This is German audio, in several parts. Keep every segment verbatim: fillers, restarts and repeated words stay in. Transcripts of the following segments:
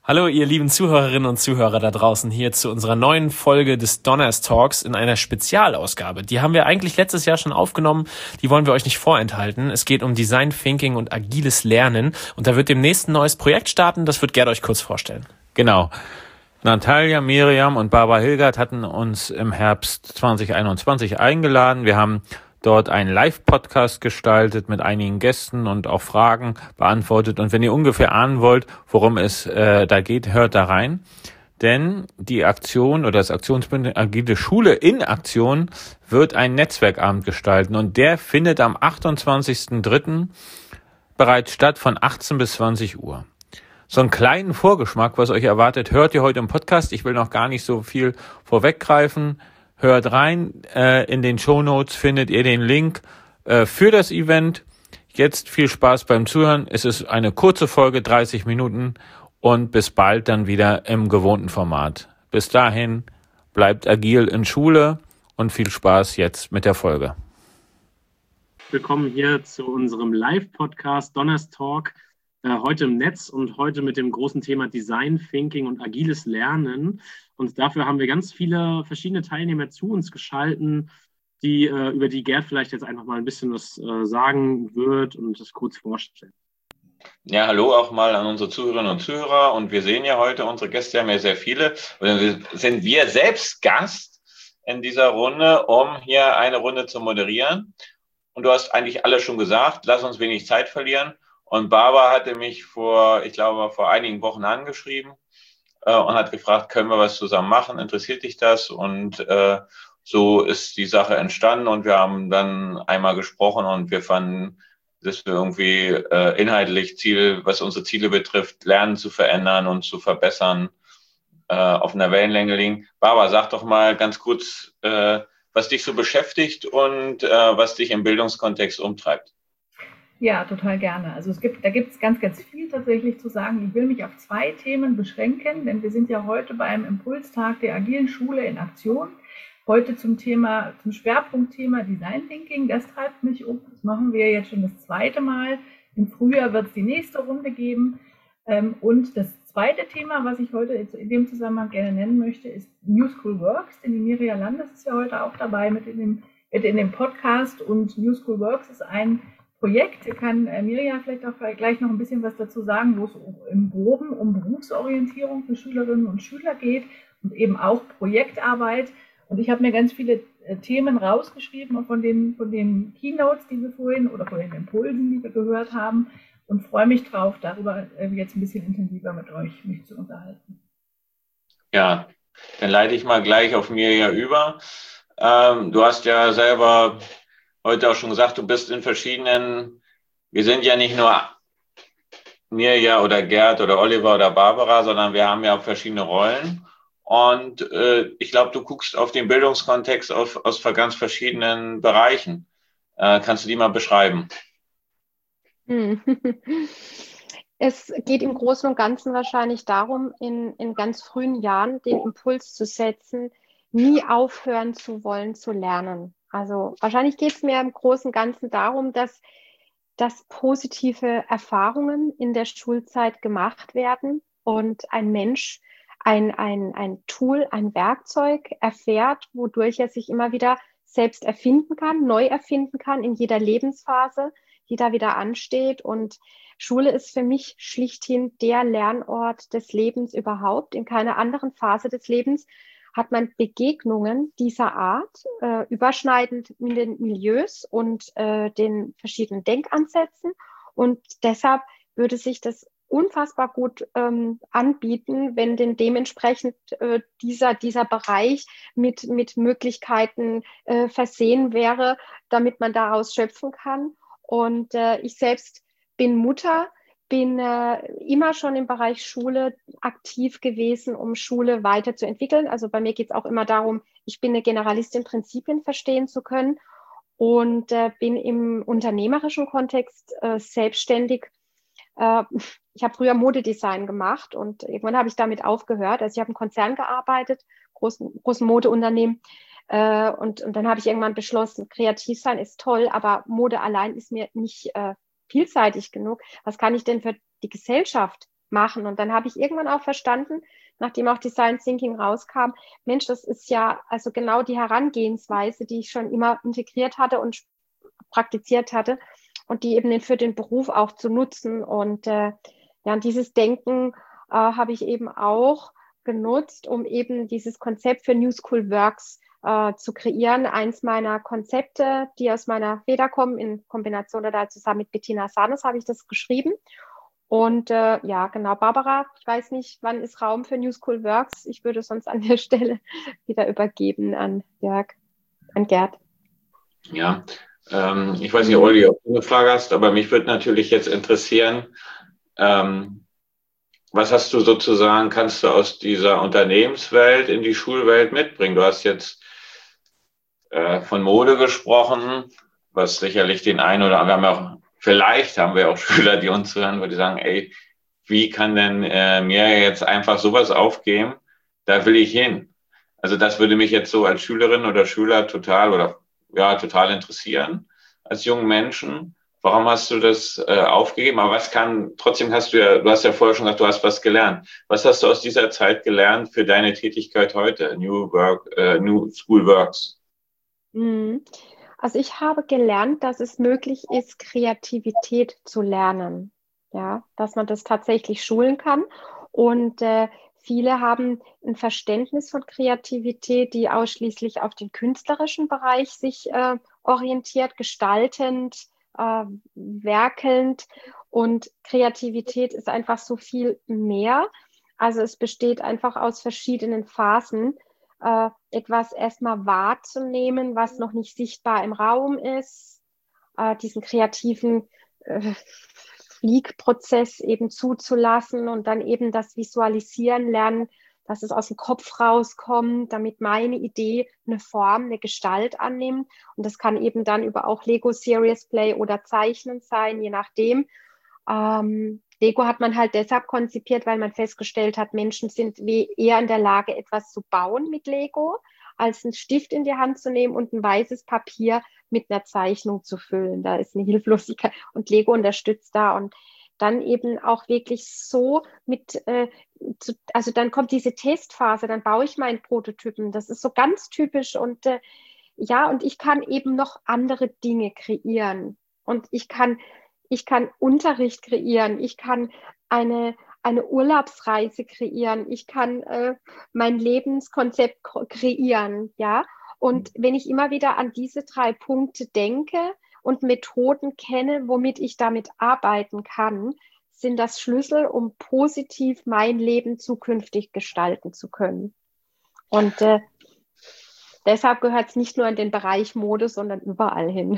Hallo, ihr lieben Zuhörerinnen und Zuhörer da draußen hier zu unserer neuen Folge des Donners Talks in einer Spezialausgabe. Die haben wir eigentlich letztes Jahr schon aufgenommen, die wollen wir euch nicht vorenthalten. Es geht um Design Thinking und agiles Lernen und da wird demnächst ein neues Projekt starten, das wird Gerd euch kurz vorstellen. Genau. Natalia, Miriam und Barbara Hilgert hatten uns im Herbst zwanzig einundzwanzig eingeladen. Wir haben dort einen Live-Podcast gestaltet mit einigen Gästen und auch Fragen beantwortet. Und wenn ihr ungefähr ahnen wollt, worum es äh, da geht, hört da rein. Denn die Aktion oder das Aktionsbündnis Agile Schule in Aktion wird einen Netzwerkabend gestalten. Und der findet am achtundzwanzigsten dritten bereits statt von achtzehn bis zwanzig Uhr. So einen kleinen Vorgeschmack, was euch erwartet, hört ihr heute im Podcast. Ich will noch gar nicht so viel vorweggreifen. Hört rein, äh, in den Shownotes findet ihr den Link äh, für das Event. Jetzt viel Spaß beim Zuhören. Es ist eine kurze Folge, dreißig Minuten und bis bald dann wieder im gewohnten Format. Bis dahin, bleibt agil in Schule und viel Spaß jetzt mit der Folge. Willkommen hier zu unserem Live-Podcast Donners Talk, äh, heute im Netz und heute mit dem großen Thema Design Thinking und agiles Lernen. Und dafür haben wir ganz viele verschiedene Teilnehmer zu uns geschalten, die, äh, über die Gerd vielleicht jetzt einfach mal ein bisschen was äh, sagen wird und das kurz vorstellen. Ja, hallo auch mal an unsere Zuhörerinnen und Zuhörer. Und wir sehen ja heute, unsere Gäste haben ja sehr viele. Und sind wir selbst Gast in dieser Runde, um hier eine Runde zu moderieren. Und du hast eigentlich alles schon gesagt, lass uns wenig Zeit verlieren. Und Barbara hatte mich vor, ich glaube, vor einigen Wochen angeschrieben und hat gefragt, können wir was zusammen machen, interessiert dich das? Und äh, so ist die Sache entstanden und wir haben dann einmal gesprochen und wir fanden, dass wir irgendwie äh, inhaltlich Ziel, was unsere Ziele betrifft, Lernen zu verändern und zu verbessern, äh, auf einer Wellenlänge liegen. Barbara, sag doch mal ganz kurz, äh, was dich so beschäftigt und äh, was dich im Bildungskontext umtreibt. Ja, total gerne. Also es gibt, da gibt es ganz, ganz viel tatsächlich zu sagen. Ich will mich auf zwei Themen beschränken, denn wir sind ja heute beim Impulstag der agilen Schule in Aktion. Heute zum Thema, zum Schwerpunktthema Design Thinking. Das treibt mich um. Das machen wir jetzt schon das zweite Mal. Im Frühjahr wird es die nächste Runde geben. Und das zweite Thema, was ich heute in dem Zusammenhang gerne nennen möchte, ist New School Works. Denn die Miriam Landes ist ja heute auch dabei mit in dem, mit in dem Podcast. Und New School Works ist ein Projekt, kann äh, Miriam vielleicht auch gleich noch ein bisschen was dazu sagen, wo es im Groben um Berufsorientierung für Schülerinnen und Schüler geht und eben auch Projektarbeit. Und ich habe mir ganz viele äh, Themen rausgeschrieben von den, von den Keynotes, die wir vorhin oder von den Impulsen, die wir gehört haben und freue mich drauf, darüber äh, jetzt ein bisschen intensiver mit euch mich zu unterhalten. Ja, dann leite ich mal gleich auf Miriam über. Ähm, du hast ja selber heute auch schon gesagt, du bist in verschiedenen, wir sind ja nicht nur Mirja oder Gerd oder Oliver oder Barbara, sondern wir haben ja auch verschiedene Rollen. Und äh, ich glaube, du guckst auf den Bildungskontext auf, aus ganz verschiedenen Bereichen. Äh, kannst du die mal beschreiben? Es geht im Großen und Ganzen wahrscheinlich darum, in, in ganz frühen Jahren den Impuls zu setzen, nie aufhören zu wollen zu lernen. Also wahrscheinlich geht es mir im Großen und Ganzen darum, dass, dass positive Erfahrungen in der Schulzeit gemacht werden und ein Mensch ein, ein, ein Tool, ein Werkzeug erfährt, wodurch er sich immer wieder selbst erfinden kann, neu erfinden kann in jeder Lebensphase, die da wieder ansteht. Und Schule ist für mich schlichthin der Lernort des Lebens überhaupt. In keiner anderen Phase des Lebens hat man Begegnungen dieser Art, äh, überschneidend in den Milieus und äh, den verschiedenen Denkansätzen. Und deshalb würde sich das unfassbar gut ähm, anbieten, wenn denn dementsprechend äh, dieser, dieser Bereich mit, mit Möglichkeiten äh, versehen wäre, damit man daraus schöpfen kann. Und äh, ich selbst bin Mutter, bin äh, immer schon im Bereich Schule aktiv gewesen, um Schule weiterzuentwickeln. Also bei mir geht es auch immer darum, ich bin eine Generalistin, Prinzipien verstehen zu können und äh, bin im unternehmerischen Kontext äh, selbstständig. Äh, ich habe früher Modedesign gemacht und irgendwann habe ich damit aufgehört. Also ich habe im Konzern gearbeitet, großen, großen Modeunternehmen. Äh, und, und dann habe ich irgendwann beschlossen, kreativ sein ist toll, aber Mode allein ist mir nicht äh, vielseitig genug. Was kann ich denn für die Gesellschaft machen. Und dann habe ich irgendwann auch verstanden, nachdem auch Design Thinking rauskam, Mensch, das ist ja also genau die Herangehensweise, die ich schon immer integriert hatte und praktiziert hatte und die eben für den Beruf auch zu nutzen. Und äh, ja, und dieses Denken äh, habe ich eben auch genutzt, um eben dieses Konzept für New School Works äh, zu kreieren. Eins meiner Konzepte, die aus meiner Feder kommen, in Kombination oder zusammen mit Bettina Sarnes habe ich das geschrieben. Und äh, ja, genau, Barbara, ich weiß nicht, wann ist Raum für New School Works? Ich würde sonst an der Stelle wieder übergeben an Jörg, an Gerd. Ja, ähm, ich weiß nicht, Olli, ob du eine Frage hast, aber mich würde natürlich jetzt interessieren, ähm, was hast du sozusagen, kannst du aus dieser Unternehmenswelt in die Schulwelt mitbringen? Du hast jetzt äh, von Mode gesprochen, was sicherlich den einen oder anderen, wir haben auch, vielleicht haben wir auch Schüler, die uns hören, wo die sagen, ey, wie kann denn äh, mir jetzt einfach sowas aufgeben? Da will ich hin. Also das würde mich jetzt so als Schülerin oder Schüler total oder ja total interessieren als jungen Menschen. Warum hast du das äh, aufgegeben? Aber was kann, trotzdem hast du ja, du hast ja vorher schon gesagt, du hast was gelernt. Was hast du aus dieser Zeit gelernt für deine Tätigkeit heute? New Work, äh, New School Works. Also ich habe gelernt, dass es möglich ist, Kreativität zu lernen. Ja, dass man das tatsächlich schulen kann. Und äh, viele haben ein Verständnis von Kreativität, die ausschließlich auf den künstlerischen Bereich sich äh, orientiert, gestaltend, äh, werkelnd. Und Kreativität ist einfach so viel mehr. Also es besteht einfach aus verschiedenen Phasen, äh, etwas erstmal wahrzunehmen, was noch nicht sichtbar im Raum ist, äh, diesen kreativen äh, Fliegprozess eben zuzulassen und dann eben das Visualisieren lernen, dass es aus dem Kopf rauskommt, damit meine Idee eine Form, eine Gestalt annimmt. Und das kann eben dann über auch Lego Serious Play oder Zeichnen sein, je nachdem. Ähm, Lego hat man halt deshalb konzipiert, weil man festgestellt hat, Menschen sind eher in der Lage, etwas zu bauen mit Lego, als einen Stift in die Hand zu nehmen und ein weißes Papier mit einer Zeichnung zu füllen. Da ist eine Hilflosigkeit und Lego unterstützt da und dann eben auch wirklich so mit, äh, zu, also dann kommt diese Testphase, dann baue ich meinen Prototypen. Das ist so ganz typisch und äh, ja, und ich kann eben noch andere Dinge kreieren und ich kann, ich kann Unterricht kreieren, ich kann eine eine Urlaubsreise kreieren, ich kann äh, mein Lebenskonzept kreieren, ja. Und wenn ich immer wieder an diese drei Punkte denke und Methoden kenne, womit ich damit arbeiten kann, sind das Schlüssel, um positiv mein Leben zukünftig gestalten zu können. Und äh, deshalb gehört es nicht nur in den Bereich Mode, sondern überall hin.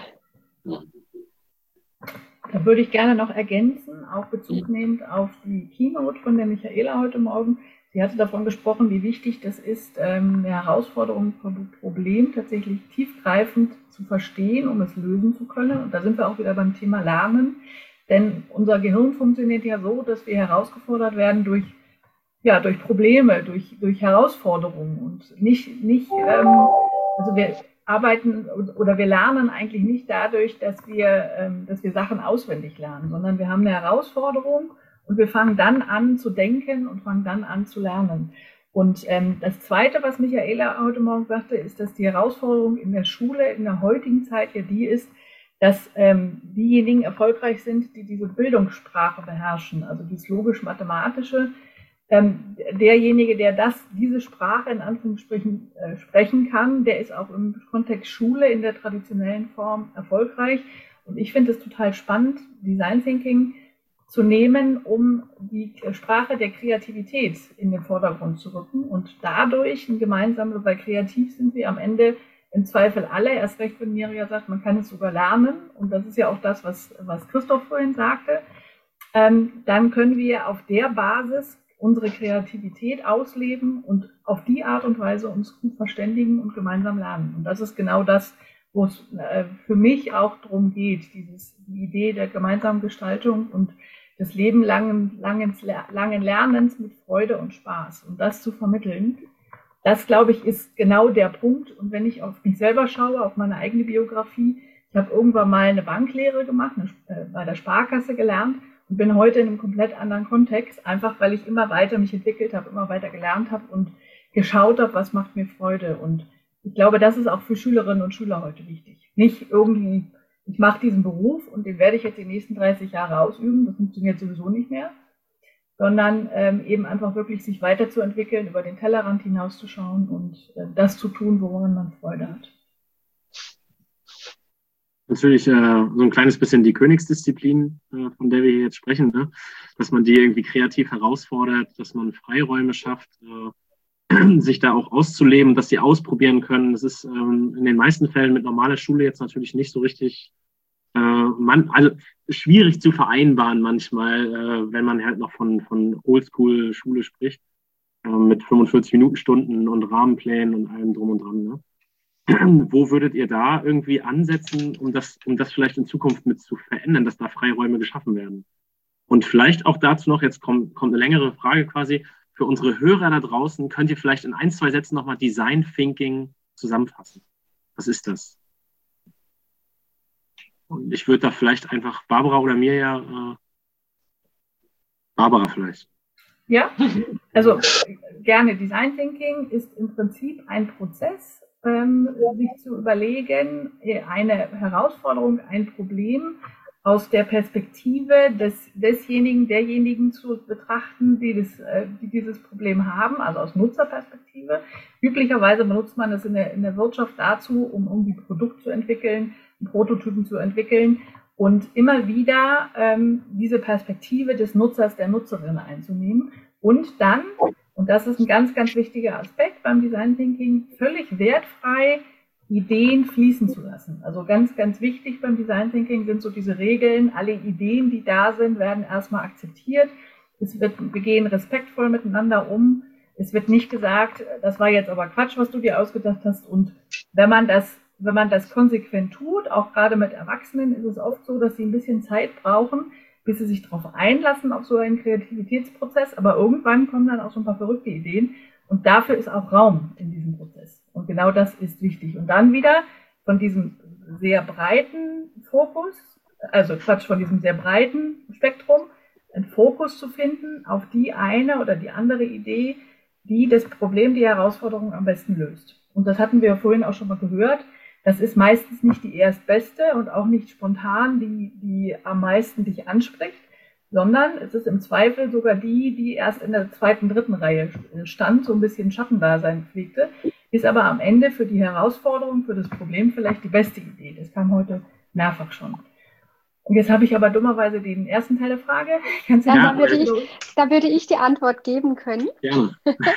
Da würde ich gerne noch ergänzen, auch Bezug nehmend auf die Keynote von der Michaela heute Morgen. Sie hatte davon gesprochen, wie wichtig das ist, eine Herausforderung, ein Problem tatsächlich tiefgreifend zu verstehen, um es lösen zu können. Und da sind wir auch wieder beim Thema Lernen. Denn unser Gehirn funktioniert ja so, dass wir herausgefordert werden durch, ja, durch Probleme, durch, durch Herausforderungen und nicht, nicht ähm, also wir arbeiten oder wir lernen eigentlich nicht dadurch, dass wir, ähm, dass wir Sachen auswendig lernen, sondern wir haben eine Herausforderung und wir fangen dann an zu denken und fangen dann an zu lernen. Und ähm, das Zweite, was Michaela heute Morgen sagte, ist, dass die Herausforderung in der Schule in der heutigen Zeit ja die ist, dass ähm, diejenigen erfolgreich sind, die diese Bildungssprache beherrschen, also das logisch-mathematische. Ähm, derjenige, der das, diese Sprache in Anführungsstrichen äh, sprechen kann, der ist auch im Kontext Schule in der traditionellen Form erfolgreich. Und ich finde es total spannend, Design Thinking zu nehmen, um die Sprache der Kreativität in den Vordergrund zu rücken und dadurch ein gemeinsames, weil kreativ sind wir am Ende im Zweifel alle, erst recht, wenn Mirja sagt, man kann es sogar lernen, und das ist ja auch das, was, was Christoph vorhin sagte, ähm, dann können wir auf der Basis unsere Kreativität ausleben und auf die Art und Weise uns gut verständigen und gemeinsam lernen. Und das ist genau das, wo es äh, für mich auch darum geht, dieses, die Idee der gemeinsamen Gestaltung und des lebenlangen langen, langen Lernens mit Freude und Spaß und das zu vermitteln. Das, glaube ich, ist genau der Punkt. Und wenn ich auf mich selber schaue, auf meine eigene Biografie, ich habe irgendwann mal eine Banklehre gemacht, eine, äh, bei der Sparkasse gelernt. und bin heute in einem komplett anderen Kontext, einfach weil ich immer weiter mich entwickelt habe, immer weiter gelernt habe und geschaut habe, was macht mir Freude. Und ich glaube, das ist auch für Schülerinnen und Schüler heute wichtig. Nicht irgendwie, ich mache diesen Beruf und den werde ich jetzt die nächsten dreißig Jahre ausüben, das funktioniert sowieso nicht mehr, sondern ähm, eben einfach wirklich sich weiterzuentwickeln, über den Tellerrand hinauszuschauen und äh, das zu tun, woran man Freude hat. Natürlich äh, so ein kleines bisschen die Königsdisziplin, äh, von der wir hier jetzt sprechen, ne? Dass man die irgendwie kreativ herausfordert, dass man Freiräume schafft, äh, sich da auch auszuleben, dass sie ausprobieren können. Das ist ähm, in den meisten Fällen mit normaler Schule jetzt natürlich nicht so richtig, äh, man, also schwierig zu vereinbaren manchmal, äh, wenn man halt noch von, von Oldschool-Schule spricht, äh, mit fünfundvierzig-Minuten-Stunden und Rahmenplänen und allem drum und dran, ne? Wo würdet ihr da irgendwie ansetzen, um das, um das vielleicht in Zukunft mit zu verändern, dass da Freiräume geschaffen werden? Und vielleicht auch dazu noch, jetzt kommt, kommt eine längere Frage quasi, für unsere Hörer da draußen, könnt ihr vielleicht in ein, zwei Sätzen nochmal Design Thinking zusammenfassen? Was ist das? Und ich würde da vielleicht einfach Barbara oder mir ja, äh, Barbara vielleicht. Ja, also gerne. Design Thinking ist im Prinzip ein Prozess, ähm, sich zu überlegen, eine Herausforderung, ein Problem aus der Perspektive des, desjenigen, derjenigen zu betrachten, die, das, die dieses Problem haben, also aus Nutzerperspektive. Üblicherweise benutzt man das in der, in der Wirtschaft dazu, um irgendwie ein Produkt zu entwickeln, Prototypen zu entwickeln und immer wieder ähm, diese Perspektive des Nutzers, der Nutzerin einzunehmen und dann, und das ist ein ganz, ganz wichtiger Aspekt beim Design Thinking, völlig wertfrei Ideen fließen zu lassen. Also ganz, ganz wichtig beim Design Thinking sind so diese Regeln, alle Ideen, die da sind, werden erstmal akzeptiert. Es wird, wir gehen respektvoll miteinander um. Es wird nicht gesagt, das war jetzt aber Quatsch, was du dir ausgedacht hast. Und wenn man das, wenn man das konsequent tut, auch gerade mit Erwachsenen, ist es oft so, dass sie ein bisschen Zeit brauchen, bis sie sich darauf einlassen, auf so einen Kreativitätsprozess. Aber irgendwann kommen dann auch so ein paar verrückte Ideen. Und dafür ist auch Raum in diesem Prozess. Und genau das ist wichtig. Und dann wieder von diesem sehr breiten Fokus, also Quatsch, von diesem sehr breiten Spektrum, einen Fokus zu finden auf die eine oder die andere Idee, die das Problem, die Herausforderung am besten löst. Und das hatten wir ja vorhin auch schon mal gehört. Das ist meistens nicht die erstbeste und auch nicht spontan die, die am meisten dich anspricht, sondern es ist im Zweifel sogar die, die erst in der zweiten, dritten Reihe stand, so ein bisschen Schattendasein pflegte, ist aber am Ende für die Herausforderung, für das Problem vielleicht die beste Idee. Das kam heute mehrfach schon. Und jetzt habe ich aber dummerweise den ersten Teil der Frage. Kannst du ja, ja, da, würde ich, da würde ich die Antwort geben können. Ja.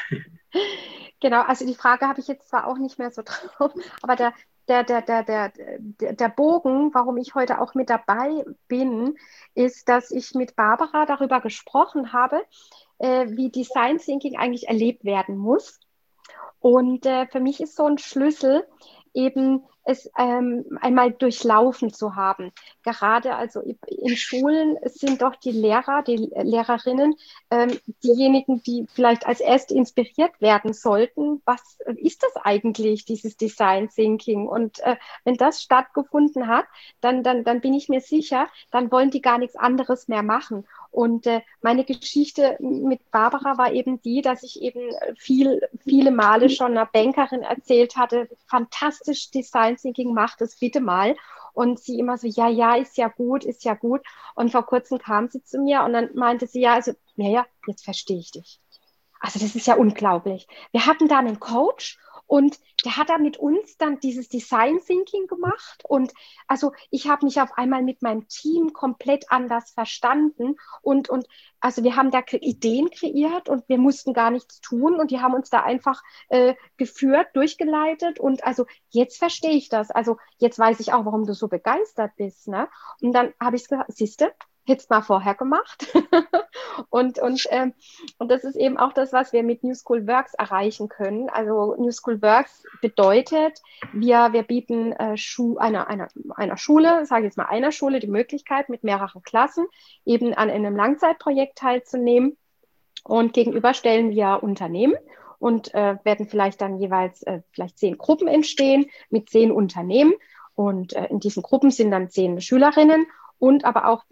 Genau, also die Frage habe ich jetzt zwar auch nicht mehr so drauf, aber der, der, der, der, der, der, der Bogen, warum ich heute auch mit dabei bin, ist, dass ich mit Barbara darüber gesprochen habe, äh, wie Design Thinking eigentlich erlebt werden muss. Und äh, für mich ist so ein Schlüssel, eben es ähm, einmal durchlaufen zu haben. Gerade also in Schulen sind doch die Lehrer, die Lehrerinnen, ähm, diejenigen, die vielleicht als erst inspiriert werden sollten. Was ist das eigentlich, dieses Design Thinking? Und äh, wenn das stattgefunden hat, dann, dann, dann bin ich mir sicher, dann wollen die gar nichts anderes mehr machen. Und äh, meine Geschichte mit Barbara war eben die, dass ich eben viel, viele Male schon einer Bankerin erzählt hatte, fantastisch Design Thinking, macht es bitte mal. Und sie immer so, ja, ja, ist ja gut, ist ja gut. Und vor kurzem kam sie zu mir und dann meinte sie, ja, also, ja, ja, jetzt verstehe ich dich. Also das ist ja unglaublich. Wir hatten da einen Coach und der hat da mit uns dann dieses Design Thinking gemacht. Und also ich habe mich auf einmal mit meinem Team komplett anders verstanden. Und, und also wir haben da Ideen kreiert und wir mussten gar nichts tun. Und die haben uns da einfach äh, geführt, durchgeleitet. Und also jetzt verstehe ich das. Also jetzt weiß ich auch, warum du so begeistert bist. Ne? Und dann habe ich gesagt, siehste, hättest mal vorher gemacht. und, und, ähm, und das ist eben auch das, was wir mit New School Works erreichen können. Also New School Works bedeutet, wir, wir bieten äh, Schu- einer, einer, einer Schule, sage ich jetzt mal einer Schule, die Möglichkeit, mit mehreren Klassen eben an einem Langzeitprojekt teilzunehmen. Und gegenüber stellen wir Unternehmen und äh, werden vielleicht dann jeweils äh, vielleicht zehn Gruppen entstehen mit zehn Unternehmen. Und äh, in diesen Gruppen sind dann zehn Schülerinnen und aber auch vielleicht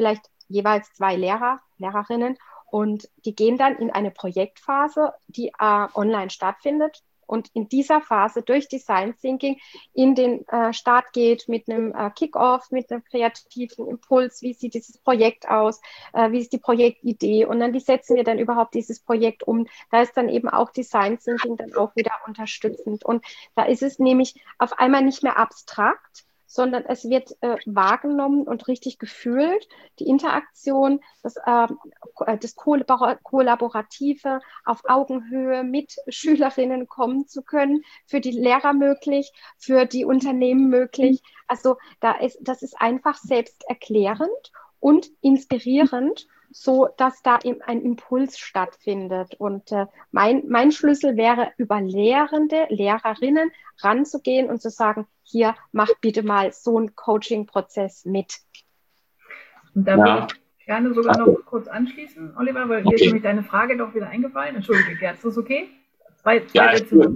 jeweils zwei Lehrer, Lehrerinnen, und die gehen dann in eine Projektphase, die äh, online stattfindet und in dieser Phase durch Design Thinking in den äh, Start geht mit einem äh, Kick-Off, mit einem kreativen Impuls, wie sieht dieses Projekt aus, äh, wie ist die Projektidee und dann, wie setzen wir dann überhaupt dieses Projekt um. Da ist dann eben auch Design Thinking dann auch wieder unterstützend und da ist es nämlich auf einmal nicht mehr abstrakt, sondern es wird äh, wahrgenommen und richtig gefühlt. Die Interaktion, das, äh, das Kollabor- Kollaborative auf Augenhöhe mit Schülerinnen kommen zu können, für die Lehrer möglich, für die Unternehmen möglich. Also da ist, das ist einfach selbsterklärend und inspirierend, so dass da eben ein Impuls stattfindet. Und äh, mein, mein Schlüssel wäre, über Lehrende, Lehrerinnen ranzugehen und zu sagen, hier, mach bitte mal so einen Coaching-Prozess mit. Und da ja. würde ich gerne sogar noch kurz anschließen, Oliver, weil okay. Mir ist nämlich deine Frage doch wieder eingefallen. Entschuldige, Gerd, ist das okay? Zwei, zwei ja, Sätze.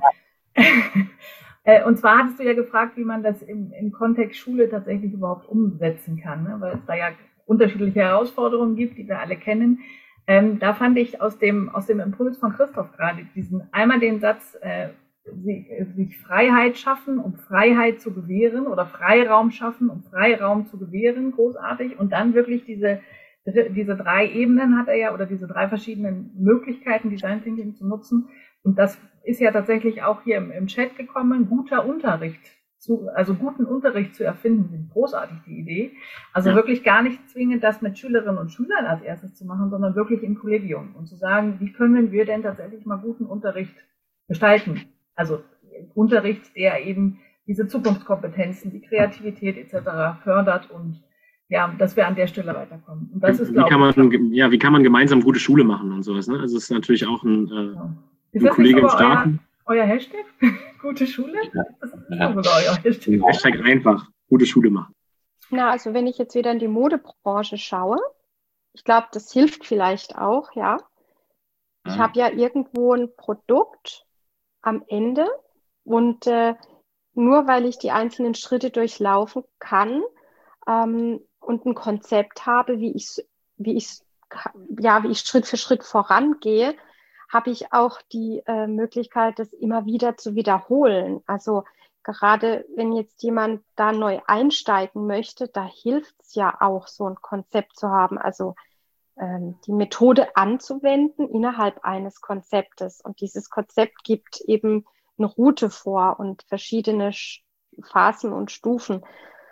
Und zwar hattest du ja gefragt, wie man das im, im Kontext Schule tatsächlich überhaupt umsetzen kann, ne? Weil es da ja unterschiedliche Herausforderungen gibt, die wir alle kennen. Ähm, da fand ich aus dem, aus dem Impuls von Christoph gerade diesen, einmal den Satz, äh, sie, sich Freiheit schaffen, um Freiheit zu gewähren oder Freiraum schaffen, um Freiraum zu gewähren, großartig. Und dann wirklich diese, diese drei Ebenen hat er ja, oder diese drei verschiedenen Möglichkeiten, Design Thinking zu nutzen. Und das ist ja tatsächlich auch hier im, im Chat gekommen, guter Unterricht. Zu, also guten Unterricht zu erfinden, sind großartig die Idee. Also ja. wirklich gar nicht zwingend das mit Schülerinnen und Schülern als erstes zu machen, sondern wirklich im Kollegium und zu sagen, wie können wir denn tatsächlich mal guten Unterricht gestalten? Also Unterricht, der eben diese Zukunftskompetenzen, die Kreativität et cetera fördert und ja, dass wir an der Stelle weiterkommen. Und das ist, wie kann man, ja, wie kann man gemeinsam gute Schule machen und sowas? Ne? Also es ist natürlich auch ein, äh, ja. ein Kollegium starten. Euer Hashtag? Gute Schule? Das ist ja. sogar euer Hashtag. Hashtag einfach. Gute Schule machen. Na, also wenn ich jetzt wieder in die Modebranche schaue, ich glaube, das hilft vielleicht auch, ja. Ich habe ja irgendwo ein Produkt am Ende und äh, nur weil ich die einzelnen Schritte durchlaufen kann ähm, und ein Konzept habe, wie ich, wie ich, ja, wie ich Schritt für Schritt vorangehe, habe ich auch die äh, Möglichkeit, das immer wieder zu wiederholen. Also gerade wenn jetzt jemand da neu einsteigen möchte, da hilft es ja auch, so ein Konzept zu haben. Also ähm, die Methode anzuwenden innerhalb eines Konzeptes. Und dieses Konzept gibt eben eine Route vor und verschiedene Phasen und Stufen.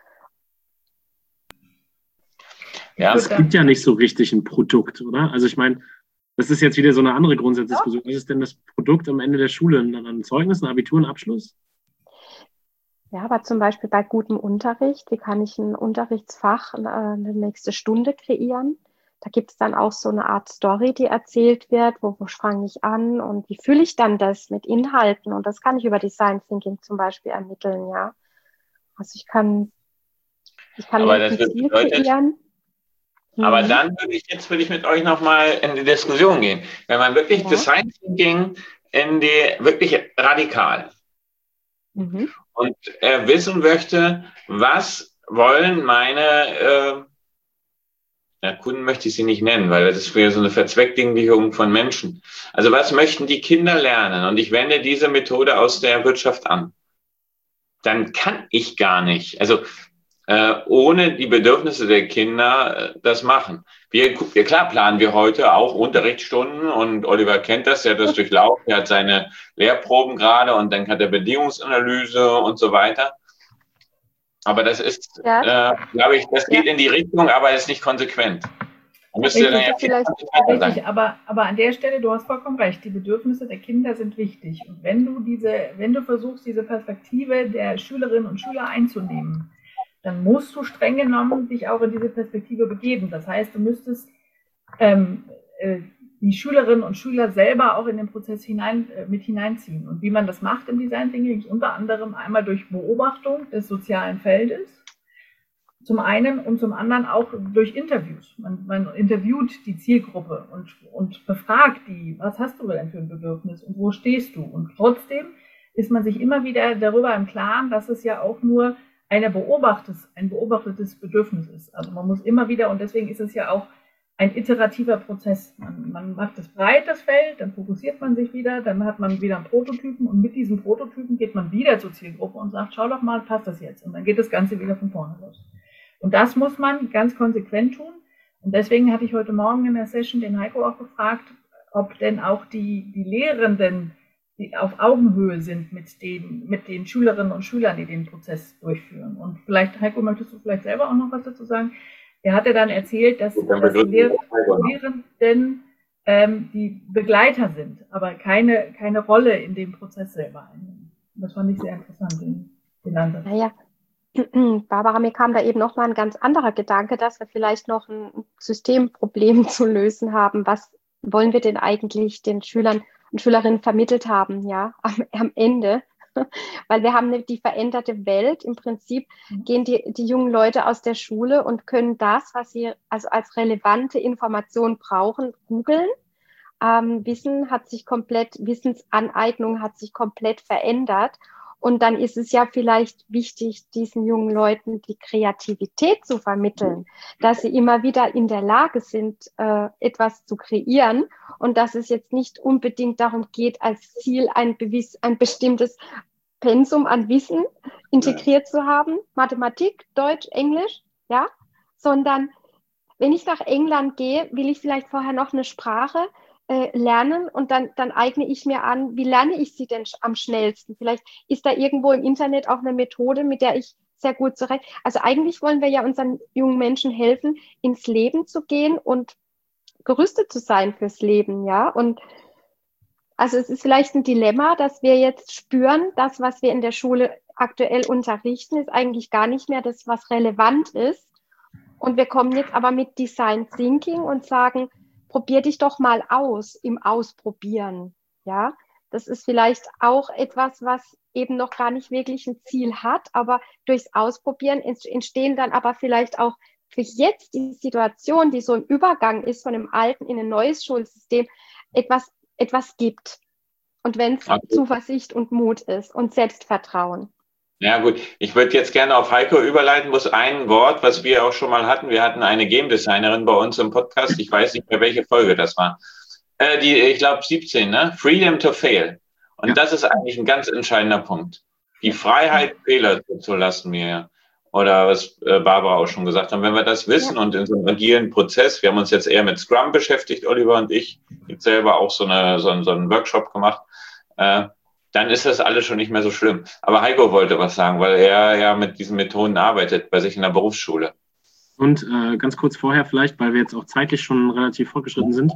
Ja, es gibt ja nicht so richtig ein Produkt, oder? Also ich meine, das ist jetzt wieder so eine andere Grundsatzdiskussion. Was ist denn das Produkt am Ende der Schule? Ein Zeugnis, ein Abitur, ein Abschluss? Ja, aber zum Beispiel bei gutem Unterricht, wie kann ich ein Unterrichtsfach, eine nächste Stunde kreieren? Da gibt es dann auch so eine Art Story, die erzählt wird, wo, wo fange ich an und wie fühle ich dann das mit Inhalten? Und das kann ich über Design Thinking zum Beispiel ermitteln, ja. Also ich kann, ich kann ein Ziel kreieren. Aber dann würde ich jetzt würde ich mit euch nochmal in die Diskussion gehen. Wenn man wirklich ja. Design Thinking in die wirklich radikal mhm. und äh, wissen möchte, was wollen meine äh, ja, Kunden möchte ich sie nicht nennen, weil das ist für so eine Verzweckdinglichung von Menschen. Also was möchten die Kinder lernen? Und ich wende diese Methode aus der Wirtschaft an. Dann kann ich gar nicht. Also Äh, ohne die Bedürfnisse der Kinder äh, das machen. Wir, wir, klar planen wir heute auch Unterrichtsstunden und Oliver kennt das, er hat das durchlaufen, er hat seine Lehrproben gerade und dann hat er Bedingungsanalyse und so weiter. Aber das ist, ja. äh, glaube ich, das geht ja. in die Richtung, aber ist nicht konsequent. Da müsste richtig, dann ja vielleicht richtig, sein. Aber, aber an der Stelle, du hast vollkommen recht, die Bedürfnisse der Kinder sind wichtig. Und wenn du diese, wenn du versuchst, diese Perspektive der Schülerinnen und Schüler einzunehmen, dann musst du streng genommen dich auch in diese Perspektive begeben. Das heißt, du müsstest ähm, äh, die Schülerinnen und Schüler selber auch in den Prozess hinein, äh, mit hineinziehen. Und wie man das macht im Design Thinking, ist unter anderem einmal durch Beobachtung des sozialen Feldes, zum einen und zum anderen auch durch Interviews. Man, man interviewt die Zielgruppe und, und befragt die, was hast du denn für ein Bedürfnis und wo stehst du? Und trotzdem ist man sich immer wieder darüber im Klaren, dass es ja auch nur eine beobachtetes, ein beobachtetes Bedürfnis ist. Also man muss immer wieder, und deswegen ist es ja auch ein iterativer Prozess. Man, man macht es breit, das Feld, dann fokussiert man sich wieder, dann hat man wieder einen Prototypen und mit diesen Prototypen geht man wieder zur Zielgruppe und sagt, schau doch mal, passt das jetzt? Und dann geht das Ganze wieder von vorne los. Und das muss man ganz konsequent tun. Und deswegen hatte ich heute Morgen in der Session den Heiko auch gefragt, ob denn auch die, die Lehrenden die auf Augenhöhe sind mit den, mit den Schülerinnen und Schülern, die den Prozess durchführen. Und vielleicht, Heiko, möchtest du vielleicht selber auch noch was dazu sagen? Er hatte dann erzählt, dass, dass die Lehr Lehrenden ähm, die Begleiter sind, aber keine, keine Rolle in dem Prozess selber einnehmen. Das fand ich sehr interessant, den, den Ansatz. Naja, Barbara, mir kam da eben noch mal ein ganz anderer Gedanke, dass wir vielleicht noch ein Systemproblem zu lösen haben. Was wollen wir denn eigentlich den Schülern und Schülerinnen vermittelt haben, ja, am, am Ende? Weil wir haben die veränderte Welt. Im Prinzip gehen die, die jungen Leute aus der Schule und können das, was sie also als relevante Information brauchen, googeln. Ähm, Wissen hat sich komplett, Wissensaneignung hat sich komplett verändert. Und dann ist es ja vielleicht wichtig, diesen jungen Leuten die Kreativität zu vermitteln, dass sie immer wieder in der Lage sind, äh, etwas zu kreieren und dass es jetzt nicht unbedingt darum geht, als Ziel ein, bewies, ein bestimmtes Pensum an Wissen integriert zu haben, Mathematik, Deutsch, Englisch, ja, sondern wenn ich nach England gehe, will ich vielleicht vorher noch eine Sprache äh, lernen und dann, dann eigne ich mir an, wie lerne ich sie denn am schnellsten? Vielleicht ist da irgendwo im Internet auch eine Methode, mit der ich sehr gut zurecht. Also eigentlich wollen wir ja unseren jungen Menschen helfen, ins Leben zu gehen und gerüstet zu sein fürs Leben, ja, und also es ist vielleicht ein Dilemma, dass wir jetzt spüren, das, was wir in der Schule aktuell unterrichten, ist eigentlich gar nicht mehr das, was relevant ist. Und wir kommen jetzt aber mit Design Thinking und sagen, probier dich doch mal aus im Ausprobieren. Ja, das ist vielleicht auch etwas, was eben noch gar nicht wirklich ein Ziel hat, aber durchs Ausprobieren entstehen dann aber vielleicht auch für jetzt die Situation, die so im Übergang ist von einem alten in ein neues Schulsystem, etwas etwas gibt. Und wenn es okay. Zuversicht und Mut ist und Selbstvertrauen. Ja gut, ich würde jetzt gerne auf Heiko überleiten, muss ein Wort, was wir auch schon mal hatten. Wir hatten eine Game Designerin bei uns im Podcast, ich weiß nicht mehr, welche Folge das war. Äh, die, ich glaube siebzehn, ne? Freedom to fail. Und ja. Das ist eigentlich ein ganz entscheidender Punkt. Die Freiheit, Fehler zu lassen mir. Oder was Barbara auch schon gesagt hat, wenn wir das wissen ja. und in so einem agilen Prozess, wir haben uns jetzt eher mit Scrum beschäftigt, Oliver und ich, jetzt selber auch so, eine, so, einen, so einen Workshop gemacht, äh, dann ist das alles schon nicht mehr so schlimm. Aber Heiko wollte was sagen, weil er ja mit diesen Methoden arbeitet, bei sich in der Berufsschule. Und äh, ganz kurz vorher vielleicht, weil wir jetzt auch zeitlich schon relativ fortgeschritten sind,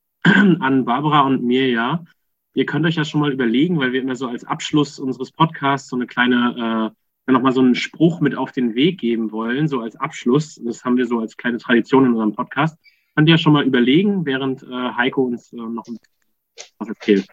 an Barbara und mir ja, ihr könnt euch ja schon mal überlegen, weil wir immer so als Abschluss unseres Podcasts so eine kleine... Äh, nochmal so einen Spruch mit auf den Weg geben wollen, so als Abschluss. Das haben wir so als kleine Tradition in unserem Podcast. Könnt ihr ja schon mal überlegen, während äh, Heiko uns äh, noch was erzählt.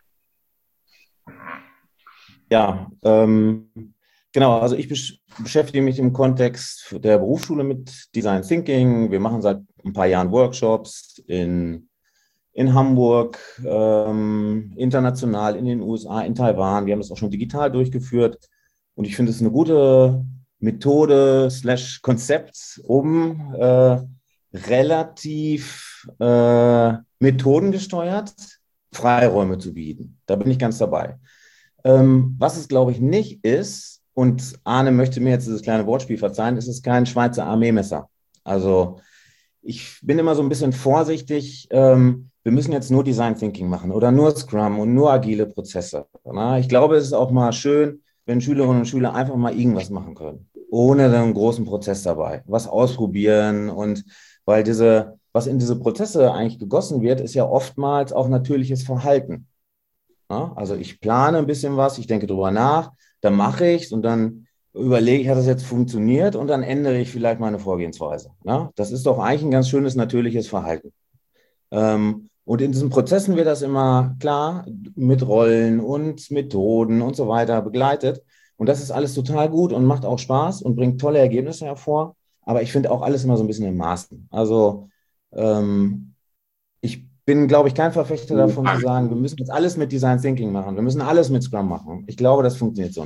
Ja, ähm, genau. Also ich besch- beschäftige mich im Kontext der Berufsschule mit Design Thinking. Wir machen seit ein paar Jahren Workshops in, in Hamburg, ähm, international, in den U S A, in Taiwan. Wir haben das auch schon digital durchgeführt. Und ich finde es eine gute Methode slash Konzept, um äh, relativ äh, methodengesteuert Freiräume zu bieten. Da bin ich ganz dabei. Ähm, was es, glaube ich, nicht ist, und Arne möchte mir jetzt dieses kleine Wortspiel verzeihen, ist es kein Schweizer Armeemesser. Also ich bin immer so ein bisschen vorsichtig, ähm, wir müssen jetzt nur Design Thinking machen oder nur Scrum und nur agile Prozesse. Na, ich glaube, es ist auch mal schön, wenn Schülerinnen und Schüler einfach mal irgendwas machen können, ohne einen großen Prozess dabei, was ausprobieren. Und weil diese, was in diese Prozesse eigentlich gegossen wird, ist ja oftmals auch natürliches Verhalten. Ja, also ich plane ein bisschen was, ich denke drüber nach, dann mache ich es und dann überlege ich, hat das jetzt funktioniert und dann ändere ich vielleicht meine Vorgehensweise. Ja, das ist doch eigentlich ein ganz schönes natürliches Verhalten. Ähm, Und in diesen Prozessen wird das immer klar mit Rollen und Methoden und so weiter begleitet. Und das ist alles total gut und macht auch Spaß und bringt tolle Ergebnisse hervor. Aber ich finde auch alles immer so ein bisschen im Maßen. Also ähm, ich bin, glaube ich, kein Verfechter davon zu sagen, wir müssen jetzt alles mit Design Thinking machen. Wir müssen alles mit Scrum machen. Ich glaube, das funktioniert so nicht.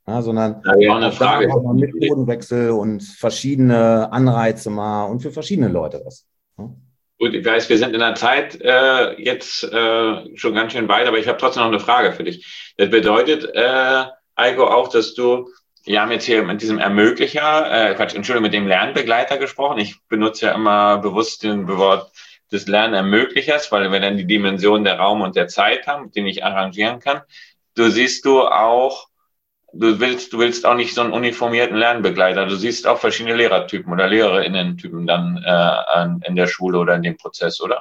ja, sondern Da habe ich auch eine auch da Frage. auch mal Methodenwechsel und verschiedene Anreize mal und für verschiedene Leute was. Ja. Gut, ich weiß, wir sind in der Zeit äh, jetzt äh, schon ganz schön weit, aber ich habe trotzdem noch eine Frage für dich. Das bedeutet, äh, Heiko, auch, dass du, wir haben jetzt hier mit diesem Ermöglicher, äh, Quatsch, Entschuldigung, mit dem Lernbegleiter gesprochen. Ich benutze ja immer bewusst den Wort des Lernermöglichers, weil wir dann die Dimension der Raum und der Zeit haben, den ich arrangieren kann. Du siehst du auch, du willst, du willst auch nicht so einen uniformierten Lernbegleiter. Du siehst auch verschiedene Lehrertypen oder Lehrerinnen-Typen dann äh, in der Schule oder in dem Prozess, oder?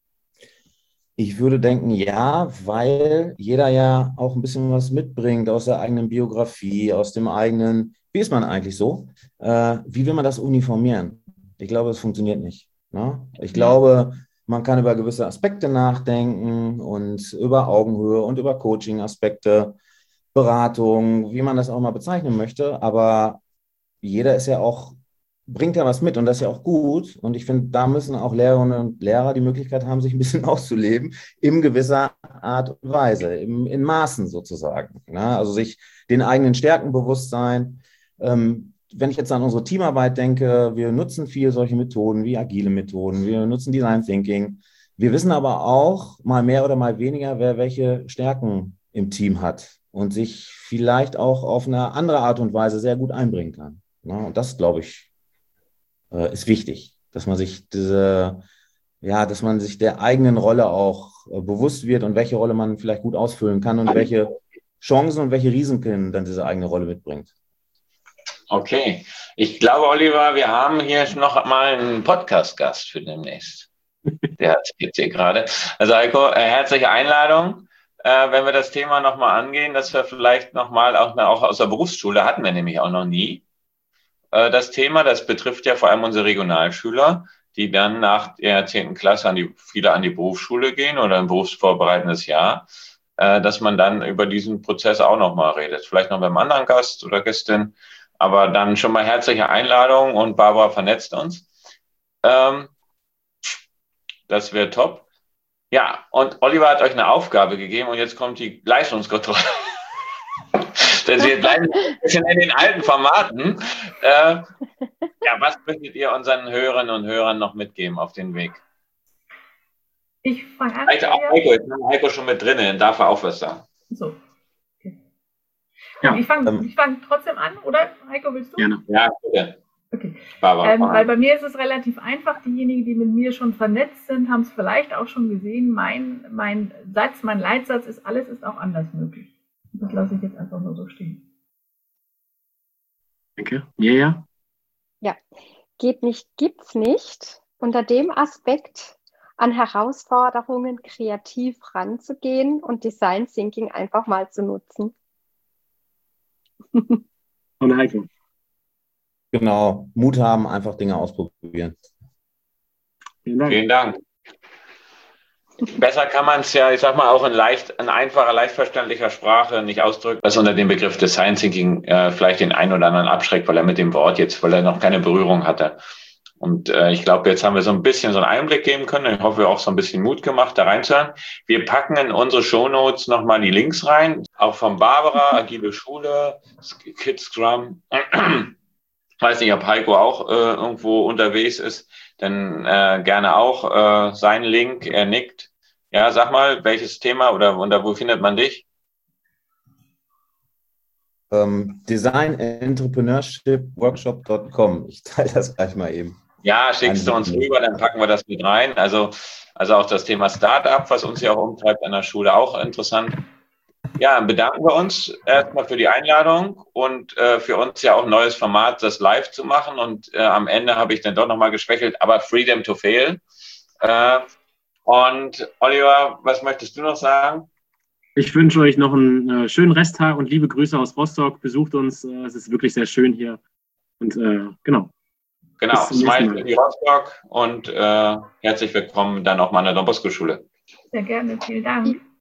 Ich würde denken, ja, weil jeder ja auch ein bisschen was mitbringt aus der eigenen Biografie, aus dem eigenen, wie ist man eigentlich so? Äh, wie will man das uniformieren? Ich glaube, es funktioniert nicht. Ne? Ich glaube, man kann über gewisse Aspekte nachdenken und über Augenhöhe und über Coaching-Aspekte, Beratung, wie man das auch mal bezeichnen möchte, aber jeder ist ja auch, bringt ja was mit und das ist ja auch gut. Und ich finde, da müssen auch Lehrerinnen und Lehrer die Möglichkeit haben, sich ein bisschen auszuleben, in gewisser Art und Weise, im, in Maßen sozusagen. Ja, also sich den eigenen Stärken bewusst sein. Ähm, wenn ich jetzt an unsere Teamarbeit denke, wir nutzen viel solche Methoden wie agile Methoden, wir nutzen Design Thinking. Wir wissen aber auch, mal mehr oder mal weniger, wer welche Stärken im Team hat und sich vielleicht auch auf eine andere Art und Weise sehr gut einbringen kann. Ja, und das, glaube ich, ist wichtig, dass man sich diese, ja, dass man sich der eigenen Rolle auch äh, bewusst wird und welche Rolle man vielleicht gut ausfüllen kann und welche Chancen und welche Risiken dann diese eigene Rolle mitbringt. Okay. Ich glaube, Oliver, wir haben hier noch mal einen Podcast-Gast für demnächst. Der hat jetzt hier gerade. Also Heiko, äh, herzliche Einladung. Äh, wenn wir das Thema nochmal angehen, dass wir vielleicht nochmal auch, auch aus der Berufsschule hatten wir nämlich auch noch nie. Das Thema, das betrifft ja vor allem unsere Regionalschüler, die dann nach der zehnten Klasse an die, viele an die Berufsschule gehen oder ein berufsvorbereitendes Jahr, dass man dann über diesen Prozess auch nochmal redet. Vielleicht noch mit einem anderen Gast oder Gästin, aber dann schon mal herzliche Einladung und Barbara vernetzt uns. Das wäre top. Ja, und Oliver hat euch eine Aufgabe gegeben und jetzt kommt die Leistungskontrolle. Denn wir bleiben ein bisschen in den alten Formaten. Äh, ja, was möchtet ihr unseren Hörerinnen und Hörern noch mitgeben auf den Weg? Ich fange an. Heiko, auch Heiko, jetzt ist Heiko schon mit drin, dann darf er auch was sagen. So. Okay. Ja, ich fange ähm, fang trotzdem an, oder? Heiko, willst du? Gerne. Ja, bitte. Okay. Barbara, ähm, weil bei mir ist es relativ einfach. Diejenigen, die mit mir schon vernetzt sind, haben es vielleicht auch schon gesehen. Mein, mein Satz, mein Leitsatz ist, alles ist auch anders möglich. Das lasse ich jetzt einfach nur so stehen. Danke. Ja, ja. Ja, geht nicht, gibt's nicht. Unter dem Aspekt an Herausforderungen kreativ ranzugehen und Design Thinking einfach mal zu nutzen. Und Heiko. Genau, Mut haben, einfach Dinge ausprobieren. Vielen Dank. Vielen Dank. Besser kann man es ja, ich sag mal, auch in leicht, in einfacher, leicht verständlicher Sprache nicht ausdrücken, was unter dem Begriff Design Thinking äh, vielleicht den einen oder anderen abschreckt, weil er mit dem Wort jetzt, weil er noch keine Berührung hatte. Und äh, ich glaube, jetzt haben wir so ein bisschen so einen Einblick geben können. Ich hoffe, wir auch so ein bisschen Mut gemacht, da reinzuhören. Wir packen in unsere Shownotes nochmal die Links rein, auch von Barbara, Agile Schule, Kids Scrum. Ich weiß nicht, ob Heiko auch äh, irgendwo unterwegs ist, dann äh, gerne auch äh, sein Link, er nickt. Ja, sag mal, welches Thema oder unter wo findet man dich? Ähm, Design Entrepreneurship Workshop Punkt com. Ich teile das gleich mal eben. Ja, schickst du uns rüber, dann packen wir das mit rein. Also, also auch das Thema Startup, was uns ja auch umtreibt an der Schule, auch interessant. Ja, bedanken wir uns erstmal für die Einladung und äh, für uns ja auch ein neues Format, das live zu machen. Und äh, am Ende habe ich dann doch nochmal geschwächelt, aber Freedom to Fail. Äh, und Oliver, was möchtest du noch sagen? Ich wünsche euch noch einen äh, schönen Resttag und liebe Grüße aus Rostock. Besucht uns, äh, es ist wirklich sehr schön hier. Und äh, genau. Genau, Smile in Rostock und äh, herzlich willkommen dann auch mal an der Don Bosco Schule. Sehr gerne, vielen Dank.